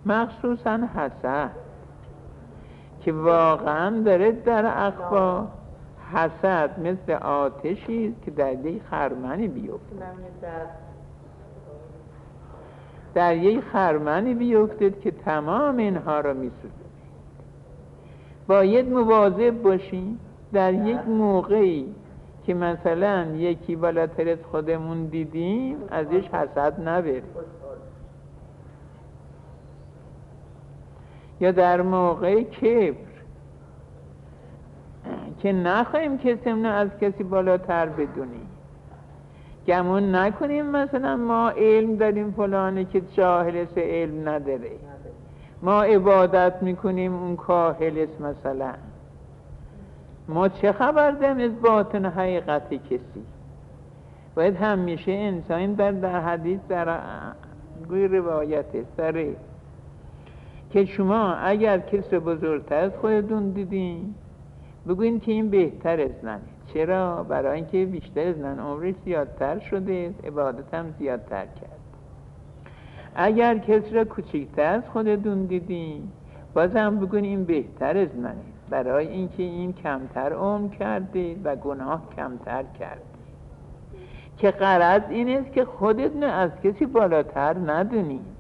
مخصوصا حسد که واقعا داره در اخفا. حسد مثل آتشی است که در یک خرمنی بیفته، در یک خرمنی بیفتید که تمام اینها رو میسوزه. باید مواظب باشیم در یک موقعی که مثلا یکی بالاتر از خودمون دیدیم ازش حسد نبریم، یا در موقع کبر که نخواهیم کسیمون از کسی بالاتر بدونیم. گمون نکنیم مثلا ما علم داریم فلانه که جاهلست علم نداره، ما عبادت میکنیم اون کاهلست. مثلا ما چه خبر داریم از باطن حقیقت کسی؟ باید همیشه انسان در حدیث در گوی روایت سره که شما اگر کسی بزرگتر از خودتون دیدین بگوین که این بهتر از منه. چرا؟ برای اینکه بیشتر از من عمرش زیادتر شده، عبادت هم زیادتر کرد. اگر کسی را کوچکتر از خودتون دیدین بازم بگوین این بهتر از منه، برای اینکه این کمتر عمر کرده و گناه کمتر کرده. که غرض این است که خودتون از کسی بالاتر ندونید.